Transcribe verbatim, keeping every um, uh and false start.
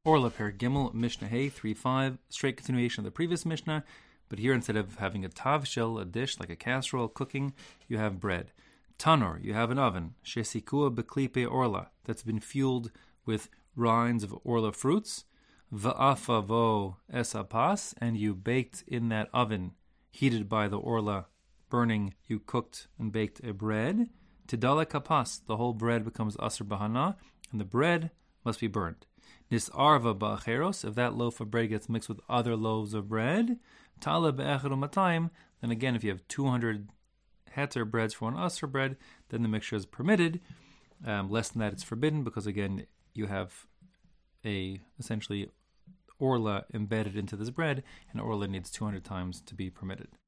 Orla Per Gimel, Mishnah Hey, three five, straight continuation of the previous Mishnah, but here instead of having a tavshel, a dish like a casserole cooking, you have bread. Tanor, you have an oven. Shesikua beklipe orla, that's been fueled with rinds of orla fruits. Va'afavo esapas, and you baked in that oven, heated by the orla burning, you cooked and baked a bread. Tidale kapas, the whole bread becomes asr bahana, and the bread must be burned. Nisarva ba'acheros, if that loaf of bread gets mixed with other loaves of bread, tala be'echeru matayim, then again, if you have two hundred heter breads for one asr bread, then the mixture is permitted. Um, less than that, it's forbidden, because again, you have a essentially orla embedded into this bread, and orla needs two hundred times to be permitted.